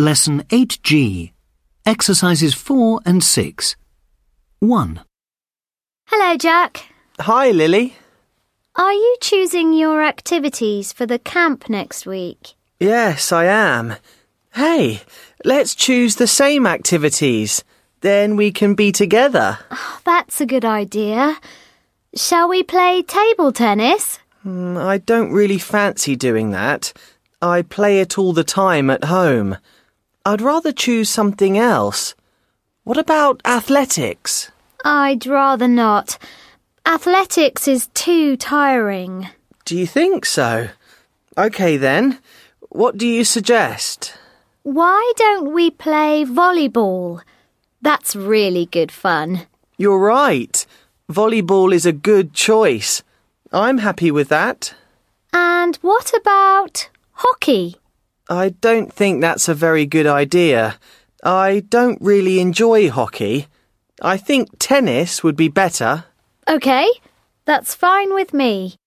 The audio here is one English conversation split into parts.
Lesson 8G. Exercises 4 and 6. 1. Hello, Jack. Hi, Lily. Are you choosing your activities for the camp next week? Yes, I am. Hey, let's choose the same activities. Then we can be together. Oh, that's a good idea. Shall we play table tennis? I don't really fancy doing that. I play it all the time at home. I'd rather choose something else. What about athletics? I'd rather not. Athletics is too tiring. Do you think so? OK then. What do you suggest? Why don't we play volleyball? That's really good fun. You're right. Volleyball is a good choice. I'm happy with that. And what about hockey? I don't think that's a very good idea. I don't really enjoy hockey. I think tennis would be better. OK, that's fine with me.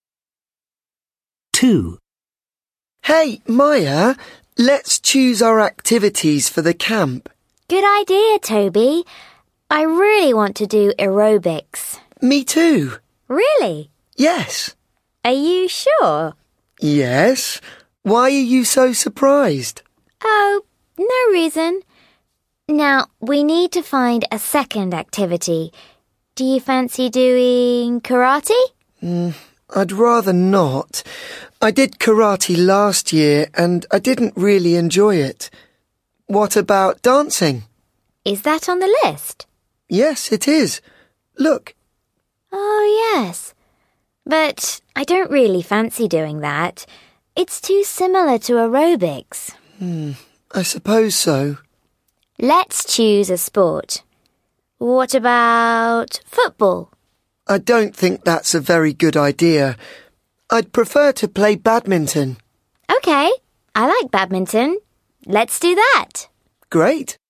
2. Hey, Maya, let's choose our activities for the camp. Good idea, Toby. I really want to do aerobics. Me too. Really? Yes. Are you sure? Yes. Why are you so surprised? Oh, no reason. Now, we need to find a second activity. Do you fancy doing karate? I'd rather not. I did karate last year and I didn't really enjoy it. What about dancing? Is that on the list? Yes, it is. Look. Oh, yes. But I don't really fancy doing that. It's too similar to aerobics. I suppose so. Let's choose a sport. What about football? I don't think that's a very good idea. I'd prefer to play badminton. OK, I like badminton. Let's do that. Great.